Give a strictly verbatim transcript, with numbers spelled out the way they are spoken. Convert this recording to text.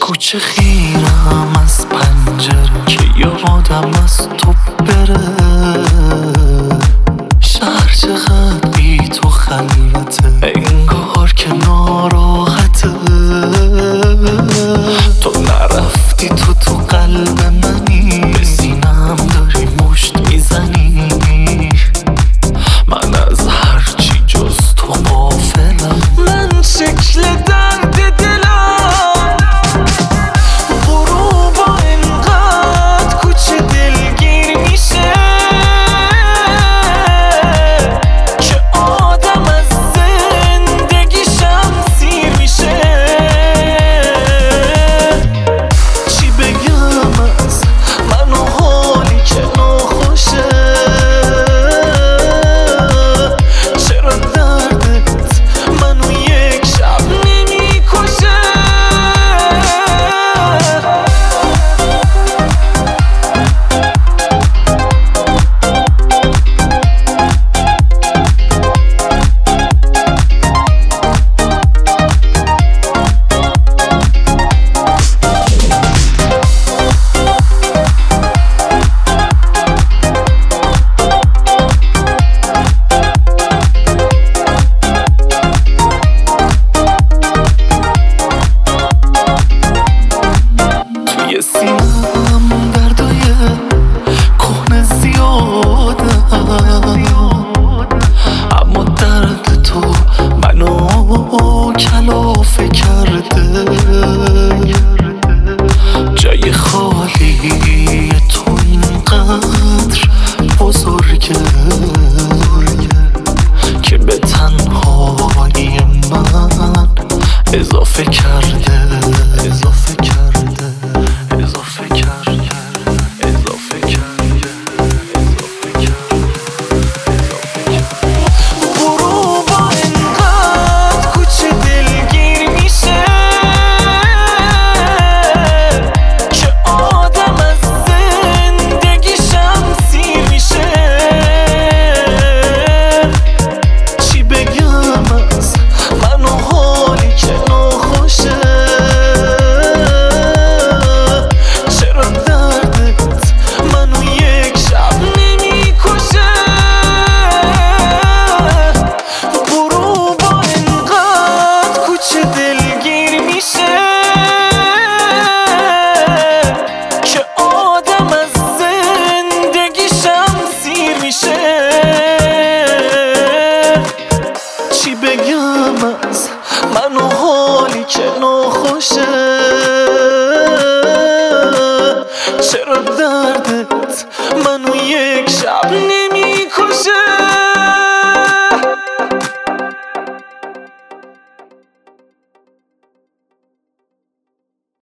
کوچه خیرم از پنجره که یادم از تو بره. شهر چقدر بی تو خلوته، انگار که ناراحته. تو نرفتی تو تو قلب منی، به سینم داری مشت میزنی. من از هرچی جز تو غافلم. من شکل درد دلم غروبا انقدر کوچه دلگیر میشه که آدم از زندگیشم سیر میشه. چی بگم از من و حالی که ناخوشه؟ چرا دردت منو یک شب نمیکشه؟ توی سینم دردای کهنه زیاده، اما درد تو منو کلافه کرده. جای خالی تو اینقدر بزرگه که به تنهایی من اضافه کرده. اضافه کرده اضافه کرده اضافه کرده اضافه کرده غروبا انقدر کوچه دلگیر میشه که آدم از زندگیشم سیر میشه. چی بگم از من و حالی که ناخوشه؟ چرا دردت منو یک شب نمیکشه؟ غروبا انقدر کوچه دلگیر میشه که آدم از زندگیشم سیر میشه. چی بگم از من و حالی که ناخوشه؟